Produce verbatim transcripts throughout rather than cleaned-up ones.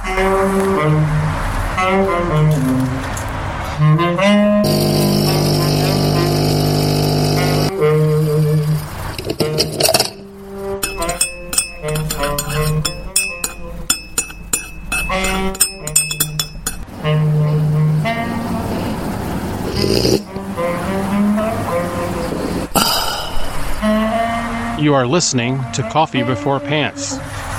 You are listening to Coffee Before Pants.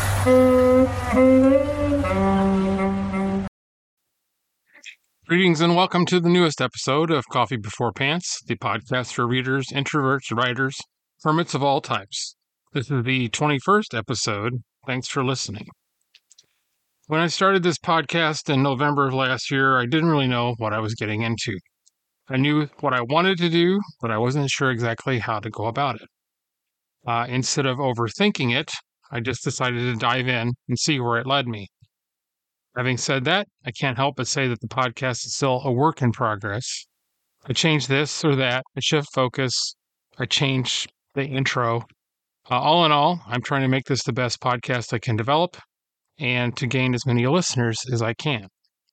Greetings and welcome to the newest episode of Coffee Before Pants, the podcast for readers, introverts, writers, hermits of all types. This is the twenty-first episode. Thanks for listening. When I started this podcast in November of last year, I didn't really know what I was getting into. I knew what I wanted to do, but I wasn't sure exactly how to go about it. Uh, instead of overthinking it, I just decided to dive in and see where it led me. Having said that, I can't help but say that the podcast is still a work in progress. I change this or that, I shift focus, I change the intro. Uh, all in all, I'm trying to make this the best podcast I can develop and to gain as many listeners as I can.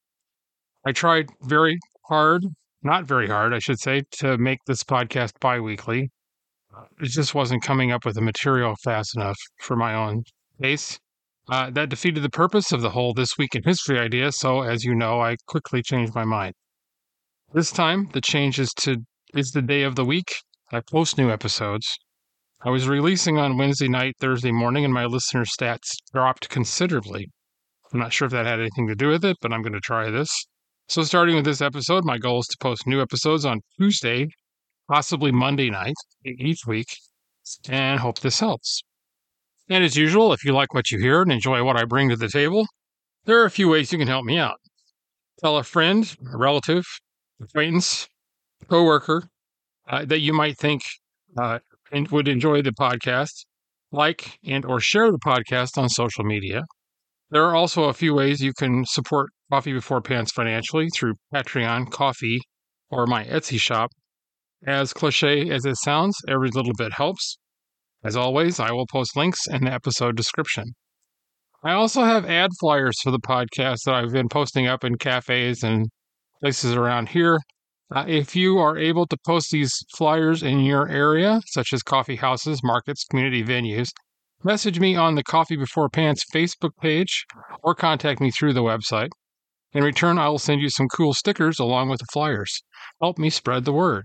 I tried very hard, not very hard, I should say, to make this podcast bi-weekly. It just wasn't coming up with the material fast enough for my own pace. Uh, that defeated the purpose of the whole This Week in History idea, so as you know, I quickly changed my mind. This time, the change is to is the day of the week I post new episodes. I was releasing on Wednesday night, Thursday morning, and my listener stats dropped considerably. I'm not sure if that had anything to do with it, but I'm going to try this. So starting with this episode, my goal is to post new episodes on Tuesday, possibly Monday night each week, and hope this helps. And as usual, if you like what you hear and enjoy what I bring to the table, there are a few ways you can help me out. Tell a friend, a relative, acquaintance, coworker uh, that you might think uh, and would enjoy the podcast, like and or share the podcast on social media. There are also a few ways you can support Coffee Before Pants financially through Patreon, Ko-fi, or my Etsy shop. As cliche as it sounds, every little bit helps. As always, I will post links in the episode description. I also have ad flyers for the podcast that I've been posting up in cafes and places around here. Uh, if you are able to post these flyers in your area, such as coffee houses, markets, community venues, message me on the Coffee Before Pants Facebook page or contact me through the website. In return, I will send you some cool stickers along with the flyers. Help me spread the word.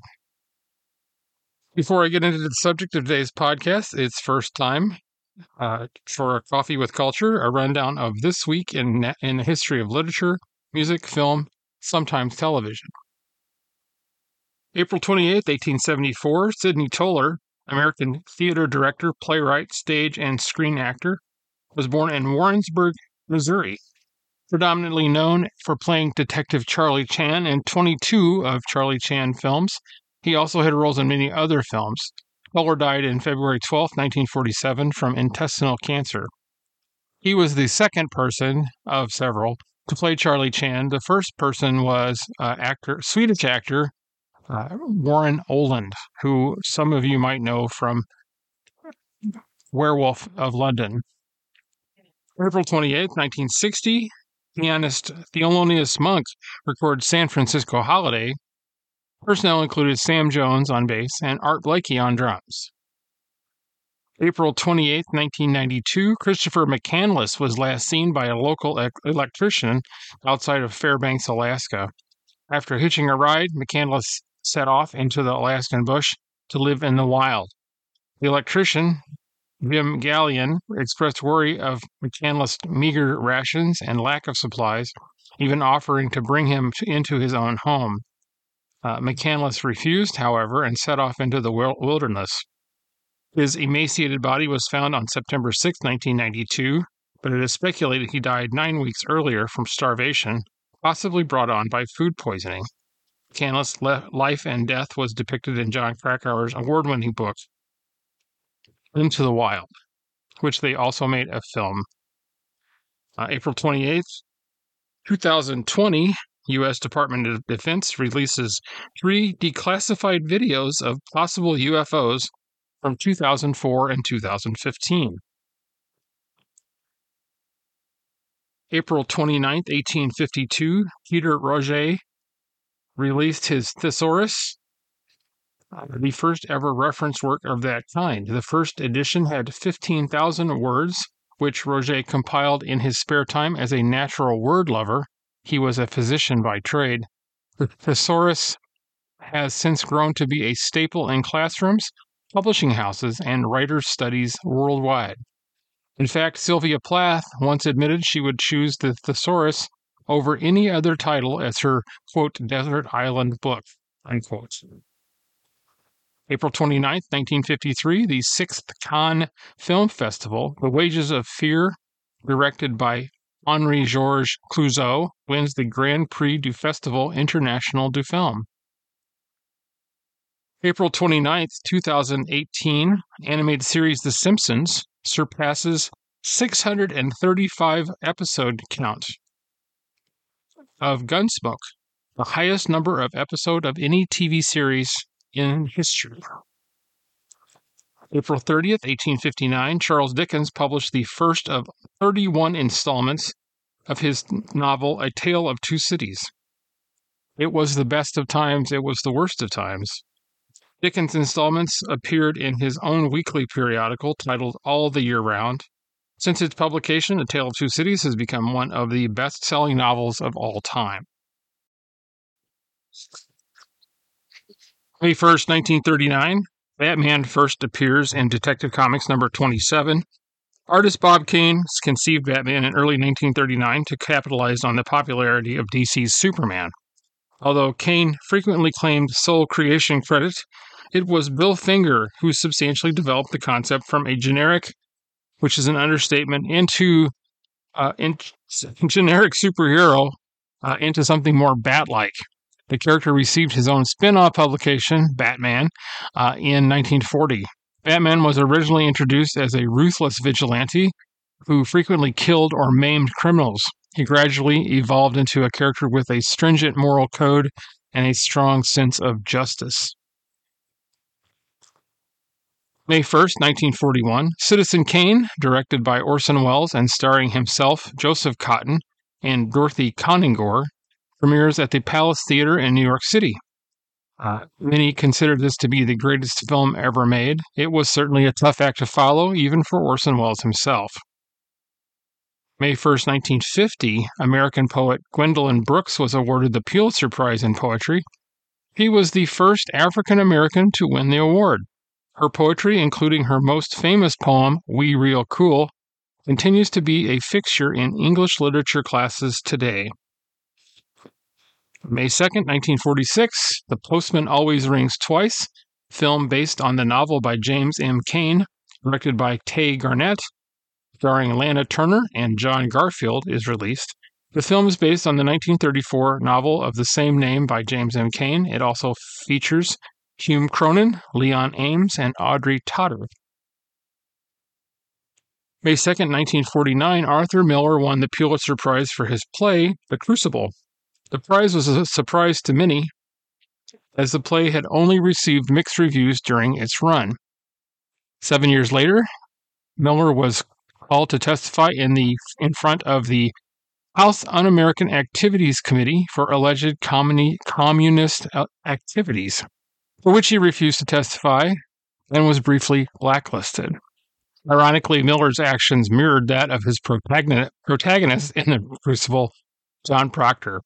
Before I get into the subject of today's podcast, it's first time uh, for Coffee with Culture, a rundown of this week in, in the history of literature, music, film, sometimes television. April twenty-eighth, eighteen seventy-four, Sidney Toler, American theater director, playwright, stage, and screen actor, was born in Warrensburg, Missouri. Predominantly known for playing Detective Charlie Chan in twenty-two of Charlie Chan films, he also had roles in many other films. Toler died on February twelfth, nineteen forty-seven, from intestinal cancer. He was the second person of several to play Charlie Chan. The first person was uh, actor, Swedish actor uh, Warren Oland, who some of you might know from Werewolf of London. April twenty-eighth, nineteen sixty, pianist Thelonious Monk recorded San Francisco Holiday. Personnel included Sam Jones on bass and Art Blakey on drums. April twenty-eighth, nineteen ninety-two, Christopher McCandless was last seen by a local e- electrician outside of Fairbanks, Alaska. After hitching a ride, McCandless set off into the Alaskan bush to live in the wild. The electrician, Jim Gallion, expressed worry of McCandless' meager rations and lack of supplies, even offering to bring him to, into his own home. Uh, McCandless refused, however, and set off into the wilderness. His emaciated body was found on September sixth, nineteen ninety-two, but it is speculated he died nine weeks earlier from starvation, possibly brought on by food poisoning. McCandless' le- life and death was depicted in John Krakauer's award-winning book, Into the Wild, which they also made a film. Uh, April twenty-eighth, twenty twenty, U S Department of Defense releases three declassified videos of possible U F Os from two thousand four and two thousand fifteen. April twenty-ninth, eighteen fifty-two, Peter Roget released his Thesaurus, the first ever reference work of that kind. The first edition had fifteen thousand words, which Roget compiled in his spare time as a natural word lover. He was a physician by trade. The Thesaurus has since grown to be a staple in classrooms, publishing houses, and writers' studies worldwide. In fact, Sylvia Plath once admitted she would choose the Thesaurus over any other title as her, quote, desert island book, unquote. April twenty-ninth, nineteen fifty-three, the sixth Cannes Film Festival, The Wages of Fear, directed by Henri-Georges Clouzot, wins the Grand Prix du Festival International du Film. April twenty-ninth, twenty eighteen, animated series The Simpsons surpasses six hundred thirty-five episode count of Gunsmoke, the highest number of episode of any T V series in history. April thirtieth, eighteen fifty-nine, Charles Dickens published the first of thirty-one installments of his novel A Tale of Two Cities. It was the best of times, it was the worst of times. Dickens' installments appeared in his own weekly periodical titled All the Year Round. Since its publication, A Tale of Two Cities has become one of the best-selling novels of all time. May first, nineteen thirty-nine, Batman first appears in Detective Comics number twenty-seven. Artist Bob Kane conceived Batman in early nineteen thirty-nine to capitalize on the popularity of D C's Superman. Although Kane frequently claimed sole creation credit, it was Bill Finger who substantially developed the concept from a generic, which is an understatement, into uh, in, generic superhero uh, into something more bat-like. The character received his own spin-off publication, Batman, uh, in nineteen forty. Batman was originally introduced as a ruthless vigilante who frequently killed or maimed criminals. He gradually evolved into a character with a stringent moral code and a strong sense of justice. May first, nineteen forty-one, Citizen Kane, directed by Orson Welles and starring himself, Joseph Cotten, and Dorothy Coningore, premieres at the Palace Theater in New York City. Uh, many consider this to be the greatest film ever made. It was certainly a tough act to follow, even for Orson Welles himself. May first, nineteen fifty, American poet Gwendolyn Brooks was awarded the Pulitzer Prize in Poetry. He was the first African American to win the award. Her poetry, including her most famous poem, We Real Cool, continues to be a fixture in English literature classes today. May second, nineteen forty-six, The Postman Always Rings Twice, film based on the novel by James M. Cain, directed by Tay Garnett, starring Lana Turner and John Garfield, is released. The film is based on the nineteen thirty-four novel of the same name by James M. Cain. It also features Hume Cronyn, Leon Ames, and Audrey Totter. May second, nineteen forty-nine, Arthur Miller won the Pulitzer Prize for his play, The Crucible. The prize was a surprise to many, as the play had only received mixed reviews during its run. Seven years later, Miller was called to testify in the in front of the House Un-American Activities Committee for alleged communi- communist activities, for which he refused to testify and was briefly blacklisted. Ironically, Miller's actions mirrored that of his protagonist, protagonist in The Crucible, John Proctor.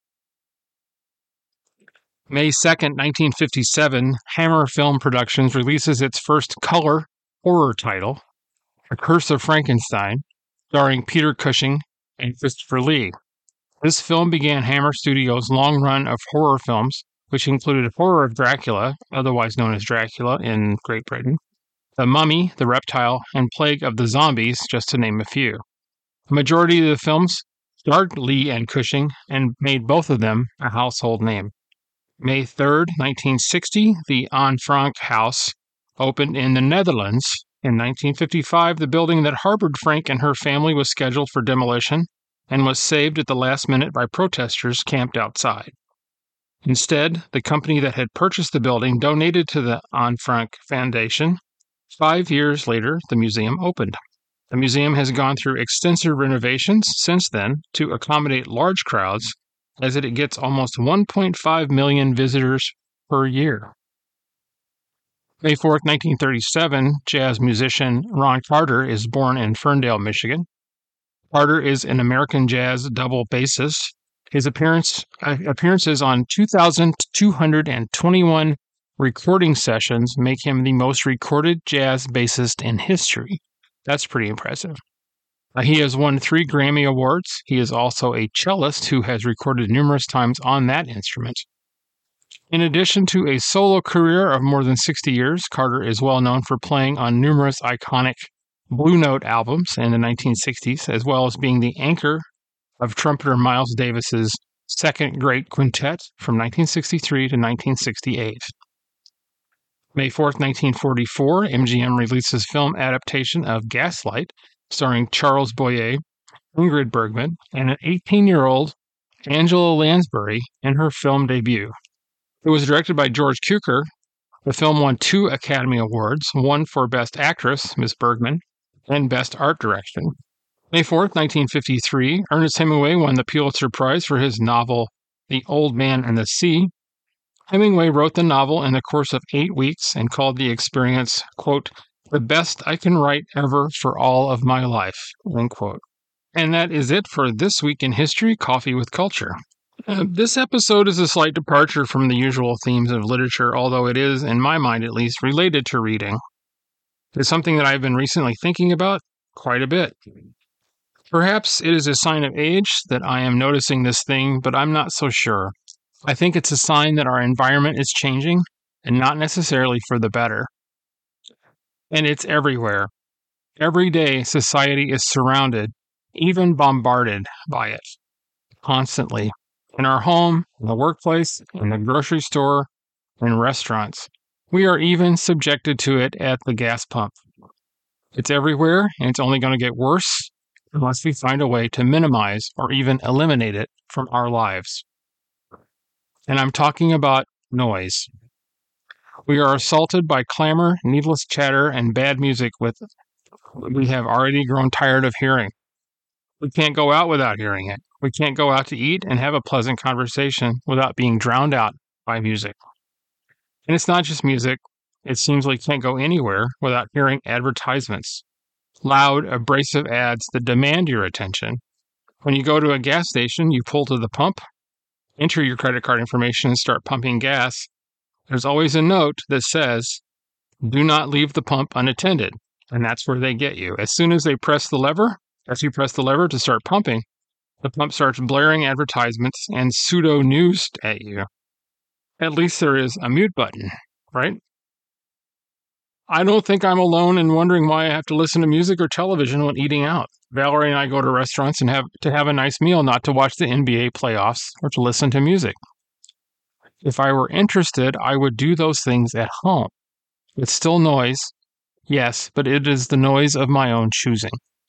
May second, nineteen fifty-seven, Hammer Film Productions releases its first color horror title, A Curse of Frankenstein, starring Peter Cushing and Christopher Lee. This film began Hammer Studios' long run of horror films, which included Horror of Dracula, otherwise known as Dracula in Great Britain, The Mummy, The Reptile, and Plague of the Zombies, just to name a few. The majority of the films starred Lee and Cushing and made both of them a household name. May third, nineteen sixty, the Anne Frank House opened in the Netherlands. In nineteen fifty-five, the building that harbored Frank and her family was scheduled for demolition and was saved at the last minute by protesters camped outside. Instead, the company that had purchased the building donated to the Anne Frank Foundation. Five years later, the museum opened. The museum has gone through extensive renovations since then to accommodate large crowds, as it gets almost one point five million visitors per year. May fourth, nineteen thirty-seven, jazz musician Ron Carter is born in Ferndale, Michigan. Carter is an American jazz double bassist. His appearance uh, appearances on two thousand two hundred twenty-one recording sessions make him the most recorded jazz bassist in history. That's pretty impressive. Uh, he has won three Grammy Awards. He is also a cellist who has recorded numerous times on that instrument. In addition to a solo career of more than sixty years, Carter is well known for playing on numerous iconic Blue Note albums in the nineteen sixties, as well as being the anchor of trumpeter Miles Davis's Second Great Quintet from nineteen sixty-three to nineteen sixty-eight. May fourth, nineteen forty-four, M G M releases film adaptation of Gaslight, starring Charles Boyer, Ingrid Bergman, and an eighteen-year-old Angela Lansbury in her film debut. It was directed by George Cukor. The film won two Academy Awards, one for Best Actress, Miss Bergman, and Best Art Direction. May fourth, nineteen fifty-three, Ernest Hemingway won the Pulitzer Prize for his novel The Old Man and the Sea. Hemingway wrote the novel in the course of eight weeks and called the experience, quote, the best I can write ever for all of my life, end quote. And that is it for This Week in History, Coffee with Culture. Uh, this episode is a slight departure from the usual themes of literature, although it is, in my mind at least, related to reading. It's something that I've been recently thinking about quite a bit. Perhaps it is a sign of age that I am noticing this thing, but I'm not so sure. I think it's a sign that our environment is changing, and not necessarily for the better. And it's everywhere. Every day, society is surrounded, even bombarded by it, constantly. In our home, in the workplace, in the grocery store, in restaurants. We are even subjected to it at the gas pump. It's everywhere, and it's only going to get worse unless we find a way to minimize or even eliminate it from our lives. And I'm talking about noise. We are assaulted by clamor, needless chatter, and bad music with we have already grown tired of hearing. We can't go out without hearing it. We can't go out to eat and have a pleasant conversation without being drowned out by music. And it's not just music. It seems like you can't go anywhere without hearing advertisements. Loud, abrasive ads that demand your attention. When you go to a gas station, you pull to the pump, enter your credit card information, and start pumping gas. There's always a note that says, do not leave the pump unattended. And that's where they get you. As soon as they press the lever, as you press the lever to start pumping, the pump starts blaring advertisements and pseudo-news at you. At least there is a mute button, right? I don't think I'm alone in wondering why I have to listen to music or television when eating out. Valerie and I go to restaurants and have to have a nice meal, not to watch the N B A playoffs or to listen to music. If I were interested, I would do those things at home. It's still noise, yes, but it is the noise of my own choosing.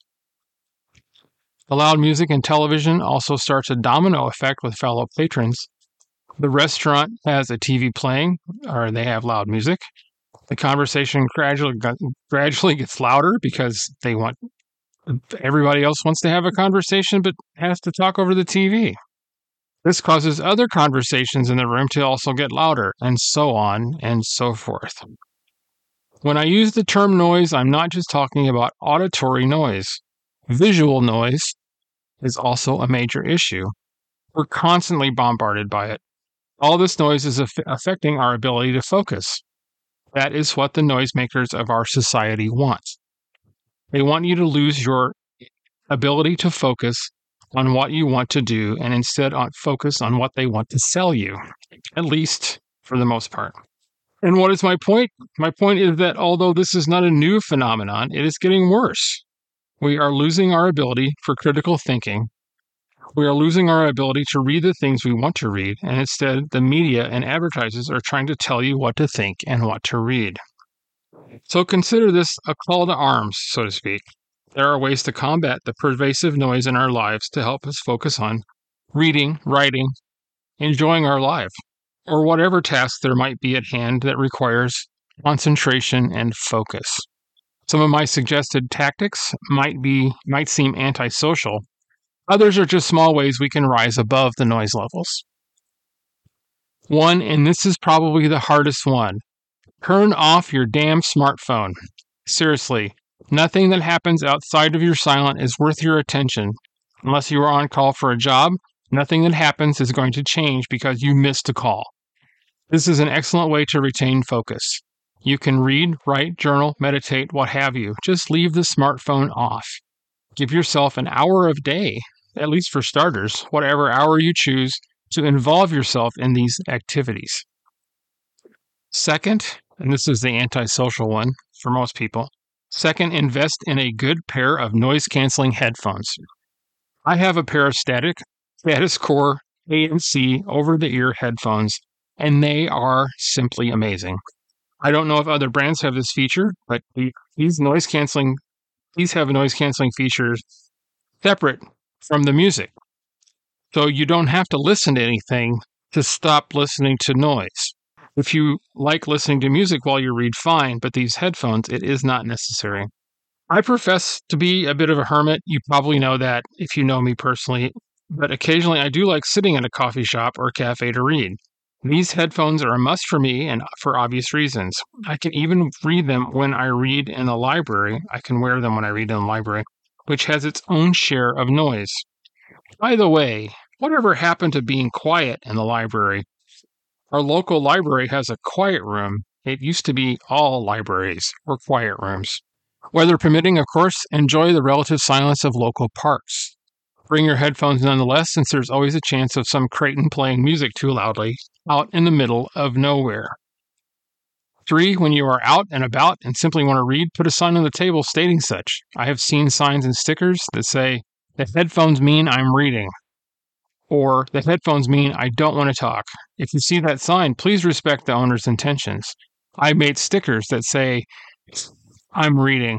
The loud music and television also starts a domino effect with fellow patrons. The restaurant has a T V playing, or they have loud music. The conversation gradually gradually gets louder because they want everybody else wants to have a conversation but has to talk over the T V. This causes other conversations in the room to also get louder, and so on and so forth. When I use the term noise, I'm not just talking about auditory noise. Visual noise is also a major issue. We're constantly bombarded by it. All this noise is aff- affecting our ability to focus. That is what the noisemakers of our society want. They want you to lose your ability to focus on what you want to do and instead on focus on what they want to sell you, at least for the most part. And what is my point? My point is that although this is not a new phenomenon, it is getting worse. We are losing our ability for critical thinking. We are losing our ability to read the things we want to read, and instead the media and advertisers are trying to tell you what to think and what to read. So consider this a call to arms, so to speak. There are ways to combat the pervasive noise in our lives to help us focus on reading, writing, enjoying our life, or whatever task there might be at hand that requires concentration and focus. Some of my suggested tactics might be might seem antisocial. Others are just small ways we can rise above the noise levels. One, and this is probably the hardest one, turn off your damn smartphone. Seriously, nothing that happens outside of your silent is worth your attention. Unless you are on call for a job, nothing that happens is going to change because you missed a call. This is an excellent way to retain focus. You can read, write, journal, meditate, what have you. Just leave the smartphone off. Give yourself an hour of day, at least for starters, whatever hour you choose, to involve yourself in these activities. Second, and this is the antisocial one for most people, second, invest in a good pair of noise-canceling headphones. I have a pair of static, Status Core A N C over-the-ear headphones, and they are simply amazing. I don't know if other brands have this feature, but these noise-canceling, these have noise-canceling features separate from the music. So you don't have to listen to anything to stop listening to noise. If you like listening to music while you read, fine, but these headphones, it is not necessary. I profess to be a bit of a hermit. You probably know that if you know me personally, but occasionally I do like sitting in a coffee shop or cafe to read. These headphones are a must for me and for obvious reasons. I can even read them when I read in the library. I can wear them when I read in the library, which has its own share of noise. By the way, whatever happened to being quiet in the library? Our local library has a quiet room. It used to be all libraries were quiet rooms. Weather permitting, of course, enjoy the relative silence of local parks. Bring your headphones nonetheless, since there's always a chance of some cretin playing music too loudly out in the middle of nowhere. Three, when you are out and about and simply want to read, put a sign on the table stating such. I have seen signs and stickers that say, "The headphones mean I'm reading," or "The headphones mean I don't want to talk." If you see that sign, please respect the owner's intentions. I made stickers that say, "I'm reading."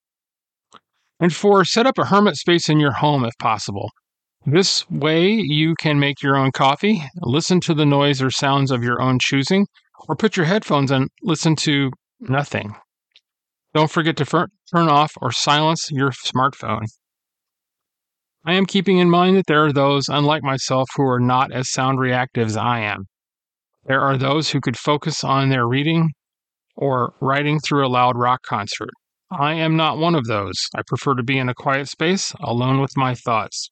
And four, set up a hermit space in your home if possible. This way you can make your own coffee, listen to the noise or sounds of your own choosing, or put your headphones on, listen to nothing. Don't forget to fir- turn off or silence your smartphone. I am keeping in mind that there are those, unlike myself, who are not as sound reactive as I am. There are those who could focus on their reading or writing through a loud rock concert. I am not one of those. I prefer to be in a quiet space, alone with my thoughts.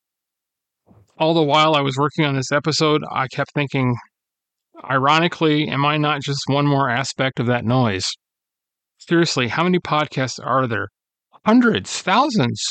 All the while I was working on this episode, I kept thinking, ironically, am I not just one more aspect of that noise? Seriously, how many podcasts are there? Hundreds, thousands.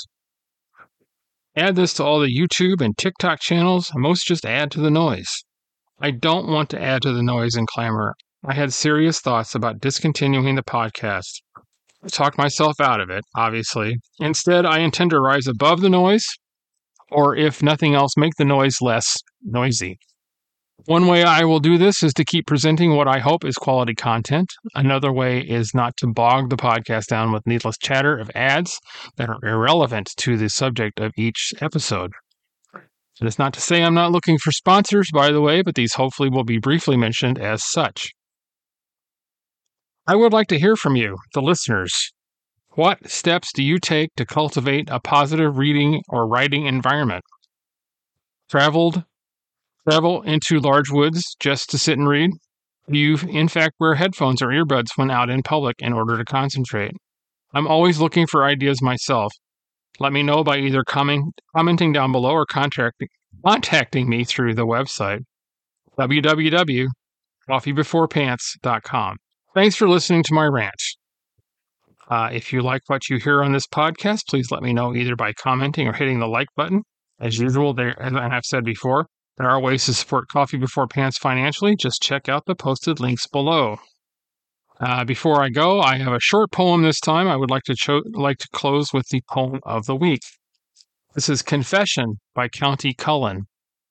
Add this to all the YouTube and TikTok channels, most just add to the noise. I don't want to add to the noise and clamor. I had serious thoughts about discontinuing the podcast. I talked myself out of it, obviously. Instead, I intend to rise above the noise, or if nothing else, make the noise less noisy. One way I will do this is to keep presenting what I hope is quality content. Another way is not to bog the podcast down with needless chatter of ads that are irrelevant to the subject of each episode. It is not to say I'm not looking for sponsors, by the way, but these hopefully will be briefly mentioned as such. I would like to hear from you, the listeners. What steps do you take to cultivate a positive reading or writing environment? Traveled, travel into large woods just to sit and read? Do you, in fact, wear headphones or earbuds when out in public in order to concentrate? I'm always looking for ideas myself. Let me know by either comment, commenting down below or contacting, contacting me through the website, w w w dot coffee before pants dot com. Thanks for listening to my rant. Uh, if you like what you hear on this podcast, please let me know either by commenting or hitting the like button. As usual, there, and I've said before, there are ways to support Coffee Before Pants financially. Just check out the posted links below. Uh, before I go, I have a short poem this time. I would like to cho- like to close with the poem of the week. This is Confession by County Cullen.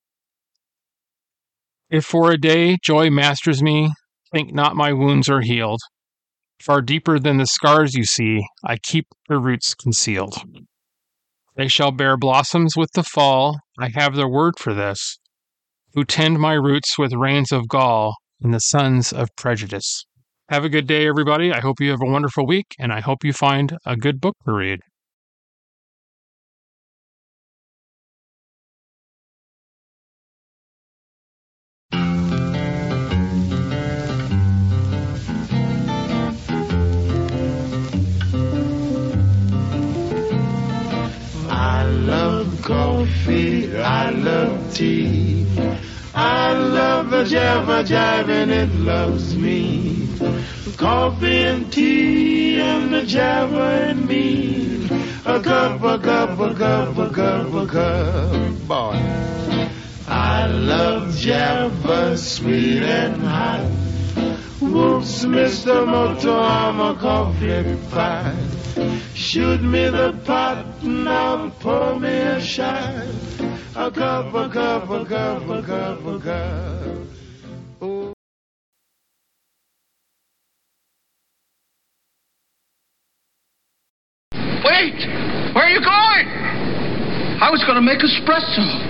If for a day joy masters me, think not my wounds are healed. Far deeper than the scars you see, I keep the roots concealed. They shall bear blossoms with the fall, I have their word for this, who tend my roots with rains of gall in the suns of prejudice. Have a good day, everybody. I hope you have a wonderful week, and I hope you find a good book to read. I love coffee, I love tea, I love the jabba jive and it loves me. Coffee and tea and the jabba and me. A cup, a cup, a cup, a cup, a cup, boy. I love jabba, sweet and hot. Whoops, Mister Moto, I'm a coffee pot. Shoot me the pot, now pour me a shot. A cup, a cup, a cup, a cup, a cup. Oh. Wait! Where are you going? I was going to make espresso.